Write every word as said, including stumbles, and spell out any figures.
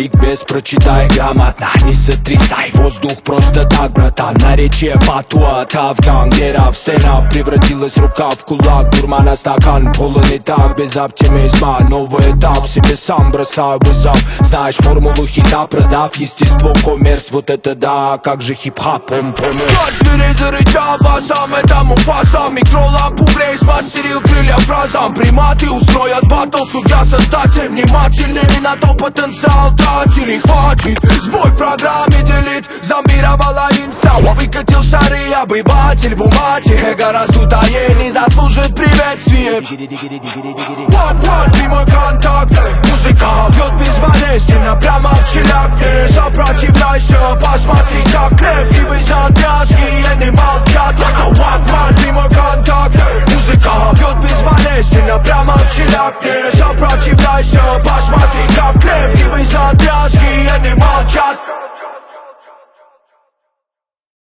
ликбез прочитай грамотно. Не сотрясай воздух просто так, братан. Наречие патуа, тавган, герап, стенап. Превратилась рука в кулак, дурмана стакан полон и так, без оптимизма. Новый этап, себе сам бросаю вызов. Знаешь формулу хита, продав естество, коммерс. Вот это да, как же хип-хап, он помер. Зверей зарычал басом, это муфаса. Микролампу грей смастерил крылья фразам. Приматы устроят батл, судья создатель. Внимательны ли на то потенциал тратили? Хватит, сбой в программе делит. Зомбировала инста, выкатил шары обыватель в умате. Эго раздутое не заслужит приветствия. Вот-вот, прямой контакт. Музыка бьет безболезненно, прямо в челяк. Не сопротивляйся, посмотри как лев. И вызят мязги, они молчат. Вот-вот, прямой контакт. Музыка бьет безболезненно, прямо в челяк. Не